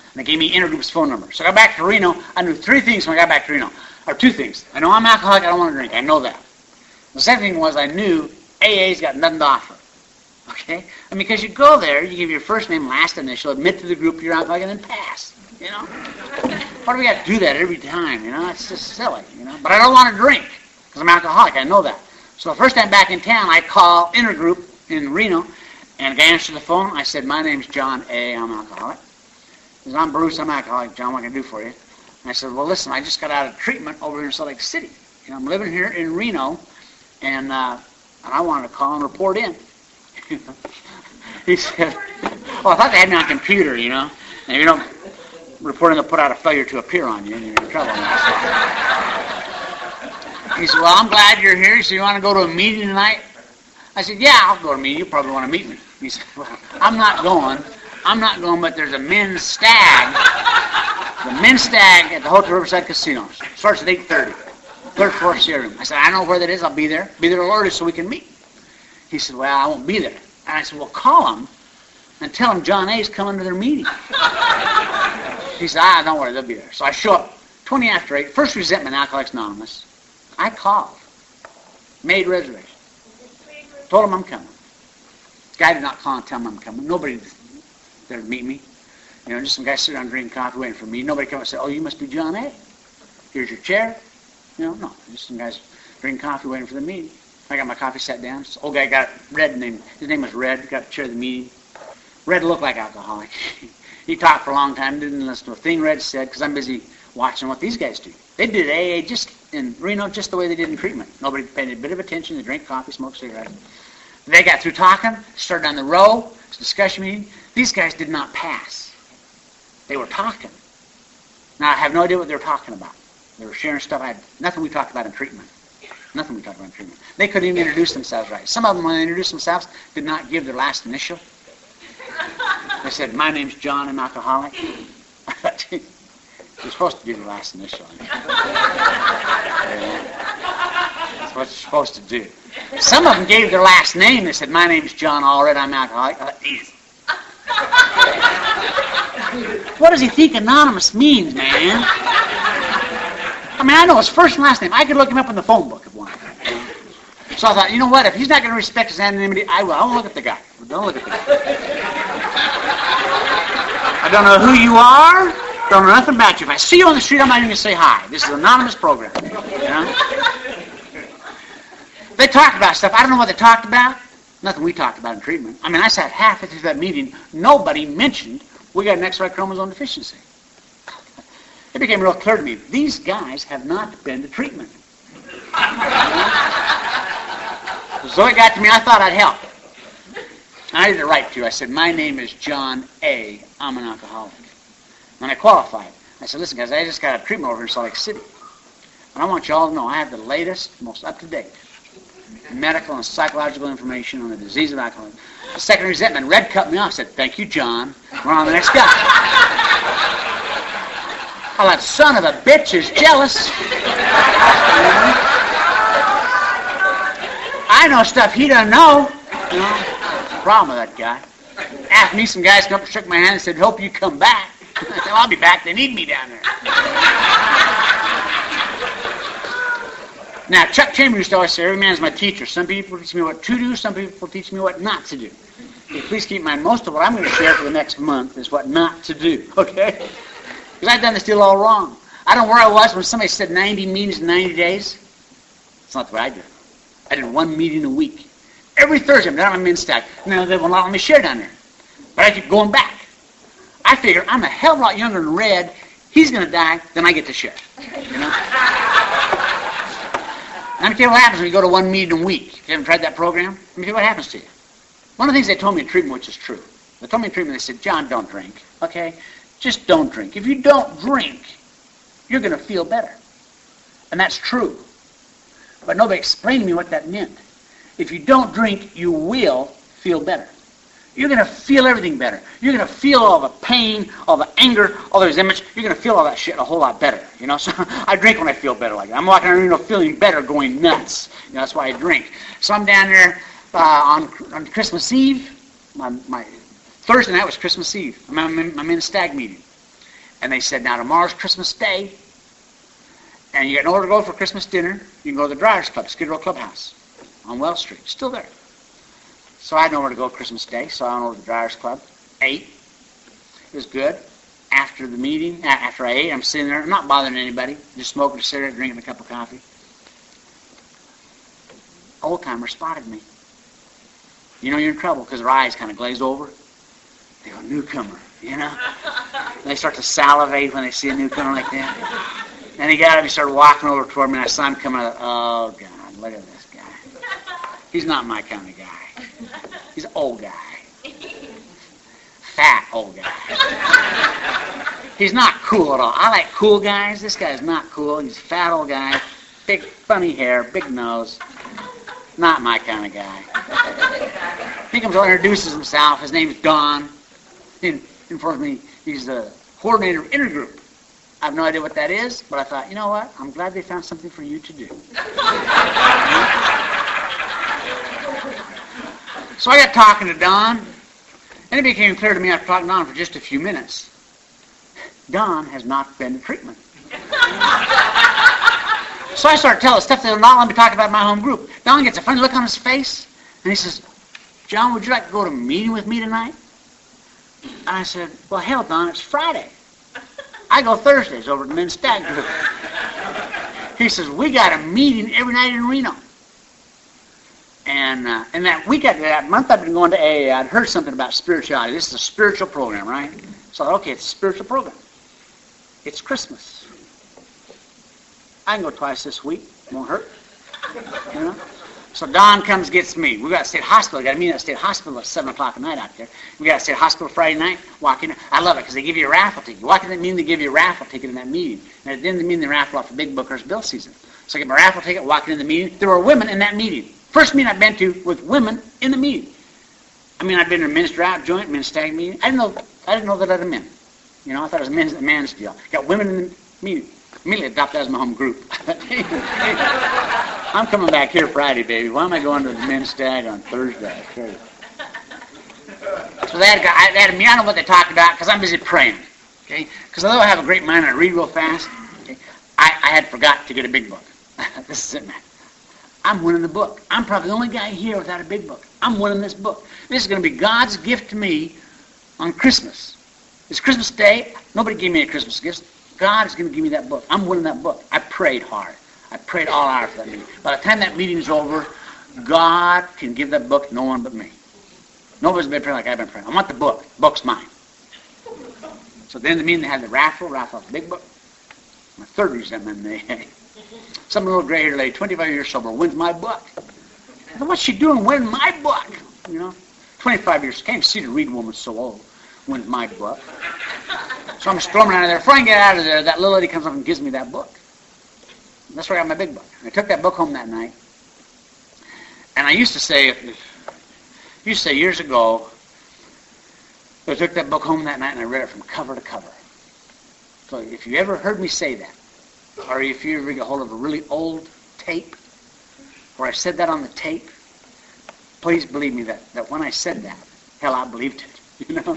And they gave me Intergroup's phone number. So I got back to Reno. I knew three things when I got back to Reno. Or two things. I know I'm alcoholic. I don't want to drink. I know that. The second thing was I knew A A's got nothing to offer. Okay? And because you go there, you give your first name, last initial, admit to the group you're alcoholic, and then pass. You know? Why do we got to do that every time? You know? It's just silly. You know? But I don't want to drink because I'm alcoholic. I know that. So the first time back in town, I call Intergroup in Reno, and the guy answered the phone. I said, my name's John A. I'm alcoholic. He said, I'm Bruce. I'm alcoholic. John, what can I do for you? And I said, well, listen, I just got out of treatment over here in Salt Lake City. You know, I'm living here in Reno, and uh, and I wanted to call and report in. He said, oh, I thought they had me on computer, you know. And you don't report in, they'll put out a failure to appear on you, and you're in trouble. He said, well, I'm glad you're here. He said, you want to go to a meeting tonight? I said, yeah, I'll go to a meeting. You probably want to meet me. He said, well, I'm not going. I'm not going, but there's a men's stag. The men's stag at the Hotel Riverside Casino. Starts at eight thirty. Third floor share room. I said, I know where that is. I'll be there. Be there early so we can meet. He said, well, I won't be there. And I said, well, call them and tell them John A's coming to their meeting. He said, ah, don't worry, they'll be there. So I show up twenty after eight. First resentment, Alcoholics Anonymous. I called. Made reservation. Told him I'm coming. Guy did not call and tell him I'm coming. Nobody there to meet me. You know, just some guy sitting around drinking coffee waiting for me. Nobody come and say, oh, you must be John A. Here's your chair. You know, no. Just some guys drinking coffee waiting for the meeting. I got my coffee, sat down. This old guy got Red name. His name was Red. Got the chair of the meeting. Red looked like alcoholic. He talked for a long time. Didn't listen to a thing Red said because I'm busy watching what these guys do. They did A A just in Reno just the way they did in treatment. Nobody paid a bit of attention. They drank coffee, smoked cigarettes. They got through talking, started on the row, it's a discussion meeting. These guys did not pass. They were talking. Now, I have no idea what they were talking about. They were sharing stuff. I had nothing we talked about in treatment. Nothing we talked about in treatment. They couldn't even introduce themselves right. Some of them, when they introduced themselves, did not give their last initial. They said, my name's John, I'm alcoholic. You're supposed to give your last initial. That's what you're supposed to do. Some of them gave their last name. They said, my name's John Allred, I'm alcoholic. I thought, what does he think anonymous means, man? I mean, I know his first and last name. I could look him up in the phone book if one. So I thought, you know what? If he's not going to respect his anonymity, I will. I won't look at the guy. Don't look at the guy. I don't know who you are. Don't know nothing about you. If I see you on the street, I'm not even going to say hi. This is an anonymous program. You know? They talked about stuff. I don't know what they talked about. Nothing we talked about in treatment. I mean, I sat half through that meeting. Nobody mentioned we got an X Y chromosome deficiency. It became real clear to me. These guys have not been to treatment. So it got to me. I thought I'd help. And I did it right, too. I said, my name is John A. I'm an alcoholic. When I qualified, I said, listen, guys, I just got a treatment over in Salt Lake City. And I want you all to know I have the latest, most up-to-date medical and psychological information on the disease of alcoholism. The second resentment, Red cut me off, said, thank you, John. We're on the next guy. Oh, that son of a bitch is jealous. I know stuff he doesn't know. You know, that's the problem with that guy. After me, some guys come up and shook my hand and said, hope you come back. I said, well, I'll be back. They need me down there. Now, Chuck Chambers used to always say, every man's my teacher. Some people teach me what to do. Some people teach me what not to do. Okay, please keep in mind, most of what I'm going to share for the next month is what not to do. Okay? Because I've done this deal all wrong. I don't know where I was when somebody said ninety meetings in ninety days. It's not the way I did. I did one meeting a week. Every Thursday, I'm down on my men's stack. Now, they won't let me share down there. But I keep going back. I figure I'm a hell of a lot younger than Red. He's going to die, then I get to share. You know? Let me tell you what happens when you go to one meeting a week. If you haven't tried that program, let me tell you what happens to you. One of the things they told me in treatment, which is true. They told me in treatment, they said, John, don't drink. Okay? Just don't drink. If you don't drink, you're going to feel better. And that's true. But nobody explained to me what that meant. If you don't drink, you will feel better. You're going to feel everything better. You're going to feel all the pain, all the anger, all those images. You're going to feel all that shit a whole lot better. You know, so I drink when I feel better like that. I'm walking around, you know, feeling better, going nuts. You know, that's why I drink. So I'm down there uh, on on Christmas Eve. My, my Thursday night was Christmas Eve. I'm, I'm, in, I'm in a stag meeting. And they said, now tomorrow's Christmas Day, and you got nowhere to go for Christmas dinner. You can go to the Drivers Club, Skid Row Clubhouse on Wells Street. Still there. So I had nowhere to go Christmas Day, so I went over to the Drivers Club, ate. It was good. After the meeting, after I ate, I'm sitting there, not bothering anybody, just smoking a cigarette, drinking a cup of coffee. Old-timer spotted me. You know you're in trouble because their eyes kind of glaze over. They go, newcomer, you know? And they start to salivate when they see a newcomer like that. And he got up, he started walking over toward me, and I saw him coming out. Oh, God, look at this guy. He's not my kind of guy. He's an old guy. Fat old guy. He's not cool at all. I like cool guys. This guy's not cool. He's a fat old guy. Big, funny hair, big nose. Not my kind of guy. He comes over and introduces himself. His name's Don. He informs me he's the coordinator of intergroup. I have no idea what that is, but I thought, you know what? I'm glad they found something for you to do. So I got talking to Don, and it became clear to me after talking to Don for just a few minutes, Don has not been to treatment. So I started telling stuff that will not let me talk about my home group. Don gets a funny look on his face, and he says, John, would you like to go to a meeting with me tonight? And I said, well, hell, Don, it's Friday. I go Thursdays over at the men's stag group. He says, we got a meeting every night in Reno. And uh, and that week, that month I've been going to A A, I'd heard something about spirituality. This is a spiritual program, right? So I thought, okay, it's a spiritual program. It's Christmas. I can go twice this week. It won't hurt. You know? So Don comes, gets me. We got to state hospital. We got to meet at the state hospital at seven o'clock at night out there. We got to state hospital Friday night. Walk in. I love it because they give you a raffle ticket. You walk in that meeting, they give you a raffle ticket in that meeting. And at the end of the meeting, they raffle off the big bookers bill season. So I get my raffle ticket, walking in the meeting. There were women in that meeting. First meeting I've been to with women in the meeting. I mean, I've been to a men's drought joint, men's stag meeting. I didn't know. I didn't know that other men. You know, I thought it was a men's, a man's deal. Got women in the meeting. Immediately adopted that as my home group. I'm coming back here Friday, baby. Why am I going to the men's stag on Thursday? Okay. So they had, I, they had a meeting. I don't know what they talked about because I'm busy praying. Okay, because although I have a great mind and I read real fast, okay, I, I had forgot to get a big book. This is it, man. I'm winning the book. I'm probably the only guy here without a big book. I'm winning this book. This is going to be God's gift to me on Christmas. It's Christmas Day. Nobody gave me a Christmas gift. God is going to give me that book. I'm winning that book. I prayed hard. I prayed all hour for that meeting. By the time that meeting's over, God can give that book to no one but me. Nobody's been praying like I've been praying. I want the book. The book's mine. So at the end of the meeting, they had the raffle, raffle off the big book. My third reason I'm in the Some little gray-haired lady, twenty-five years sober, wins my book. What's she doing winning my book? You know, twenty-five years. Can't see the reading woman so old. Wins my book. So I'm storming out of there. Before I can get out of there, that little lady comes up and gives me that book. That's where I got my big book. I took that book home that night. And I used to say, if, if, used to say years ago, I took that book home that night and I read it from cover to cover. So if you ever heard me say that, or if you ever get hold of a really old tape, where I said that on the tape, please believe me that, that when I said that, hell, I believed it. You know?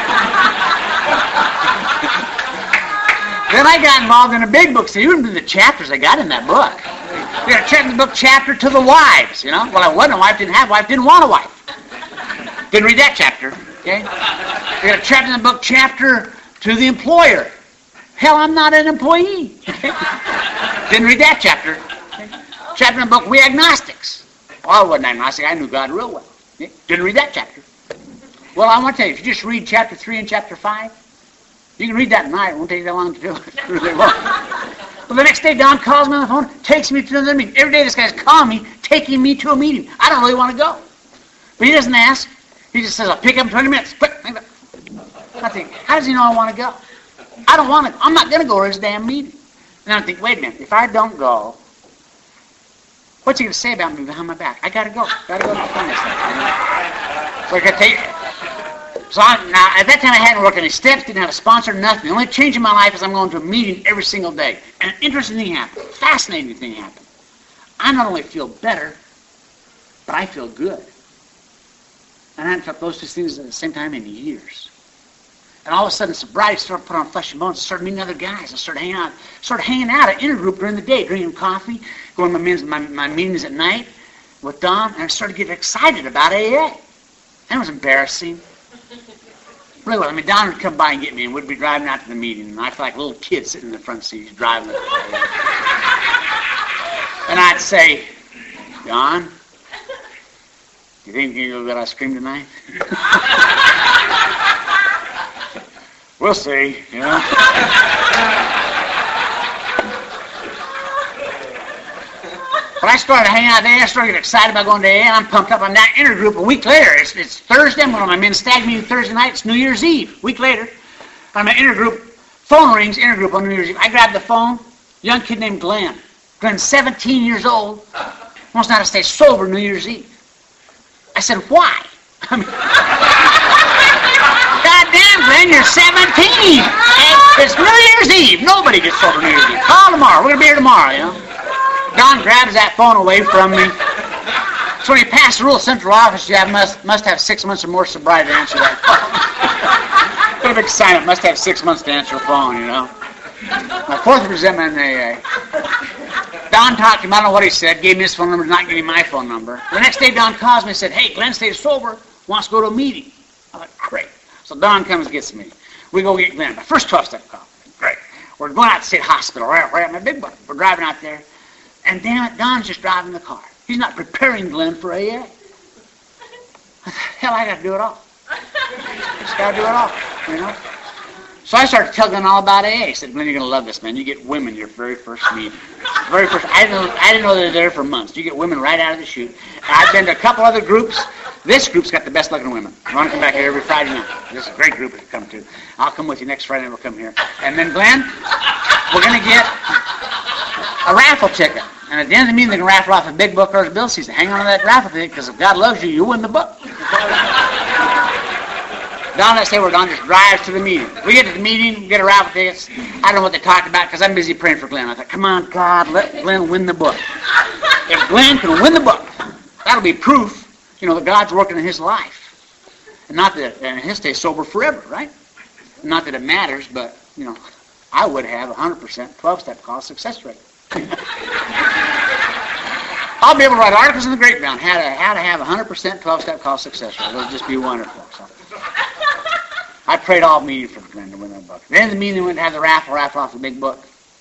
Then I got involved in a big book. So you remember the chapters I got in that book. We got a chapter in the book, chapter to the wives. You know, well, I wasn't a wife, didn't have a wife, didn't want a wife. Didn't read that chapter. Okay. We got a chapter in the book, chapter to the employer. Hell, I'm not an employee. Okay? Didn't read that chapter. Okay? Chapter in the book, we agnostics. Well, I wasn't agnostic. I knew God real well. Okay? Didn't read that chapter. Well, I want to tell you, if you just read chapter three and chapter five, you can read that tonight. It won't take that long to do it. It really won't. Well, the next day, Don calls me on the phone, takes me to another meeting. Every day, this guy's calling me, taking me to a meeting. I don't really want to go. But he doesn't ask. He just says, I'll pick up in twenty minutes. Quick. I think, how does he know I want to go? I don't want to. I'm not going to go to his damn meeting. And I think, wait a minute. If I don't go, what's he going to say about me behind my back? I got to go. Got to go to the phone. So I got to take. So I, now at that time I hadn't worked any steps, didn't have a sponsor, nothing. The only change in my life is I'm going to a meeting every single day. And an interesting thing happened. Fascinating thing happened. I not only feel better, but I feel good. And I haven't felt those two things at the same time in years. And all of a sudden, sobriety started putting on flesh and bones. I started meeting other guys. I started hanging out. Started hanging out at intergroup during the day, drinking coffee, going to my, men's, my, my meetings at night with Don, and I started getting excited about A A. And it was embarrassing. Really well. I mean, Don would come by and get me, and we'd be driving out to the meeting, and I felt like a little kid sitting in the front seat driving the car. And I'd say, Don, you think you can go get ice cream tonight? We'll see, you know. But I started hanging out there, I started getting excited about going to A A, and I'm pumped up. I'm that intergroup a week later. It's, it's Thursday, I'm going to my men's stag meeting Thursday night, it's New Year's Eve. A week later, I'm at intergroup, phone rings, intergroup on New Year's Eve. I grab the phone, young kid named Glenn. Glenn's seventeen years old, wants to know how to stay sober New Year's Eve. I said, why? I mean, goddamn, Glenn, you're seventeen. It's New Year's Eve. Nobody gets sober New Year's Eve. Call tomorrow. We're going to be here tomorrow, you know. Don grabs that phone away from me. So when he passed the rule central office, you have, must, must have six months or more sobriety to answer that phone. Put a big sign up, must have six months to answer a phone, you know. My fourth resentment in A A. Don talked to him, I don't know what he said, gave me his phone number, not giving me my phone number. The next day Don calls me and said, hey, Glenn stays sober, wants to go to a meeting. I thought, great. So Don comes and gets me. We go get Glenn. My first twelve-step call. Great. We're going out to State Hospital, right, right at my big buck. We're driving out there. And damn it, Don's just driving the car. He's not preparing Glenn for A A. Hell, I got to do it all. Just got to do it all, you know. So I started telling Glenn all about A A. I said, Glenn, you're going to love this, man. You get women your very first meeting. Very first. I didn't know, I didn't know they were there for months. You get women right out of the chute. I've been to a couple other groups. This group's got the best looking women. I want to come back here every Friday night. This is a great group to come to. I'll come with you next Friday and we'll come here. And then, Glenn, we're going to get a raffle ticket. And at the end of the meeting, they can raffle off a big book or a bill season. Hang on to that raffle ticket, because if God loves you, you win the book. Don, let's say we're Don just drives to the meeting. We get to the meeting, get a raffle tickets. I don't know what they talked about, because I'm busy praying for Glenn. I thought, come on, God, let Glenn win the book. If Glenn can win the book, that'll be proof, you know, that God's working in his life. And not that, and he'll stay sober forever, right? Not that it matters, but, you know, I would have a one hundred percent twelve-step call success rate. I'll be able to write articles in the Grapevine how to how to have a one hundred percent twelve-step call success rate. It'll just be wonderful. So I prayed all meeting for Glenn to win that book. Then the meeting went to have the raffle, raffle off the big book.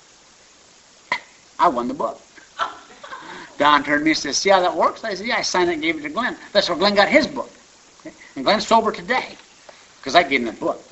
I won the book. Don turned to me and said, see how that works? I said, yeah, I signed it and gave it to Glenn. That's where Glenn got his book. Okay? And Glenn's sober today because I gave him that book.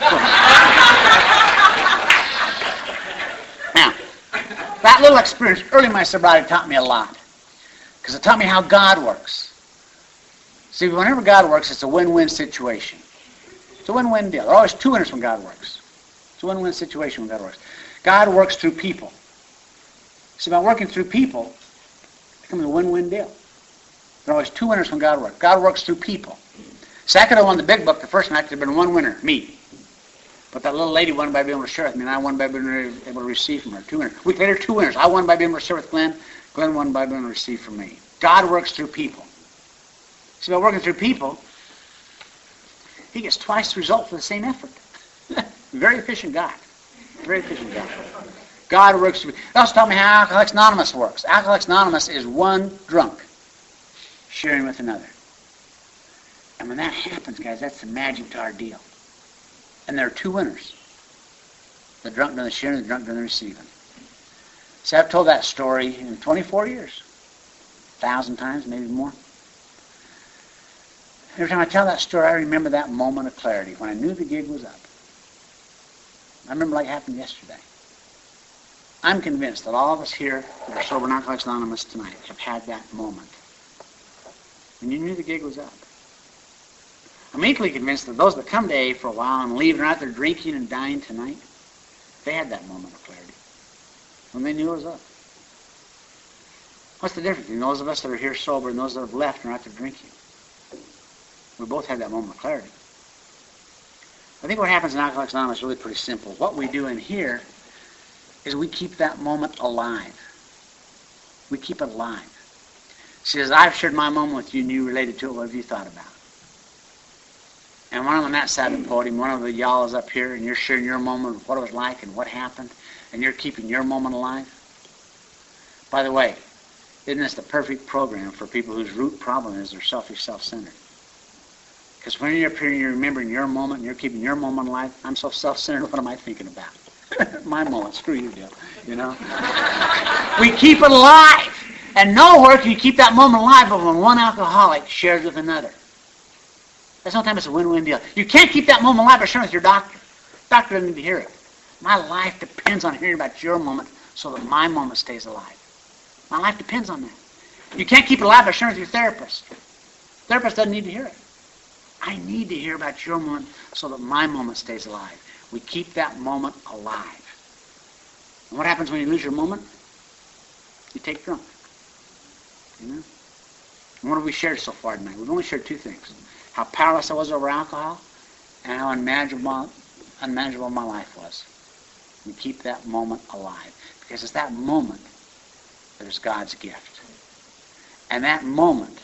Now, that little experience early in my sobriety taught me a lot, because it taught me how God works. See, whenever God works, it's a win-win situation. It's a win-win deal. There are always two winners when God works. It's a win-win situation when God works. God works through people. See, by working through people, it becomes a win-win deal. There are always two winners when God works. God works through people. See, I could have won the big book the first night. There had been one winner, me. But that little lady won by being able to share with me, and I won by being able to receive from her. Two winners. A week later, two winners. I won by being able to share with Glenn. Glenn won by being able to receive from me. God works through people. See, by working through people, he gets twice the result for the same effort. Very efficient God. Very efficient God. God works through people. They also taught me how Alcoholics Anonymous works. Alcoholics Anonymous is one drunk sharing with another. And when that happens, guys, that's the magic to our deal. And there are two winners. The drunk doing the sharing, the drunk doing the receiving. See, I've told that story in twenty-four years. A thousand times, maybe more. Every time I tell that story, I remember that moment of clarity when I knew the gig was up. I remember like it happened yesterday. I'm convinced that all of us here that are sober in Alcoholics Anonymous tonight have had that moment. And you knew the gig was up. I'm equally convinced that those that come to A A for a while and leave and are out there drinking and dying tonight, they had that moment of clarity when they knew it was up. What's the difference between those of us that are here sober and those that have left and are out there drinking? We both had that moment of clarity. I think what happens in Alcoholics Anonymous is really pretty simple. What we do in here is we keep that moment alive. We keep it alive. See, as I've shared my moment with you and you related to it, what have you thought about? And one of them on that side of the podium, one of the y'all is up here, and you're sharing your moment of what it was like and what happened, and you're keeping your moment alive. By the way, isn't this the perfect program for people whose root problem is they're selfish, self-centered? Because when you're up here and you're remembering your moment and you're keeping your moment alive, I'm so self-centered, what am I thinking about? My moment, screw you, Bill. You know? We keep it alive. And nowhere can you keep that moment alive but when one alcoholic shares with another. That's sometimes it's a win-win deal. You can't keep that moment alive by sharing with your doctor. Doctor doesn't need to hear it. My life depends on hearing about your moment so that my moment stays alive. My life depends on that. You can't keep it alive by sharing with your therapist. Therapist doesn't need to hear it. I need to hear about your moment so that my moment stays alive. We keep that moment alive. And what happens when you lose your moment? You take drunk. You know? And what have we shared so far tonight? We've only shared two things. How powerless I was over alcohol and how unmanageable, unmanageable my life was. We keep that moment alive. Because it's that moment that is God's gift. And that moment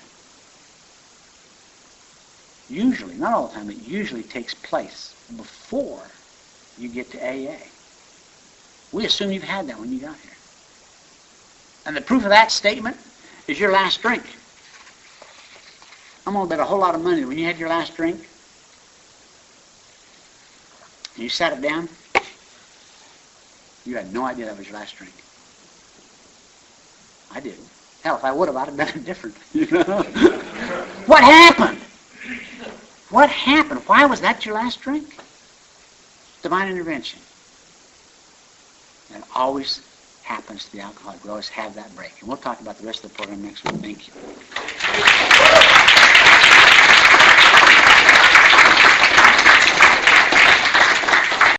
usually, not all the time, but usually takes place before you get to A A. We assume you've had that when you got here. And the proof of that statement is your last drink. I'm going to bet a whole lot of money when you had your last drink and you sat it down, you had no idea that was your last drink. I didn't. Hell, if I would have, I'd have done it different. You know? What happened? What happened? Why was that your last drink? Divine intervention. And it always happens to the alcoholic. We always have that break. And we'll talk about the rest of the program next week. Thank you.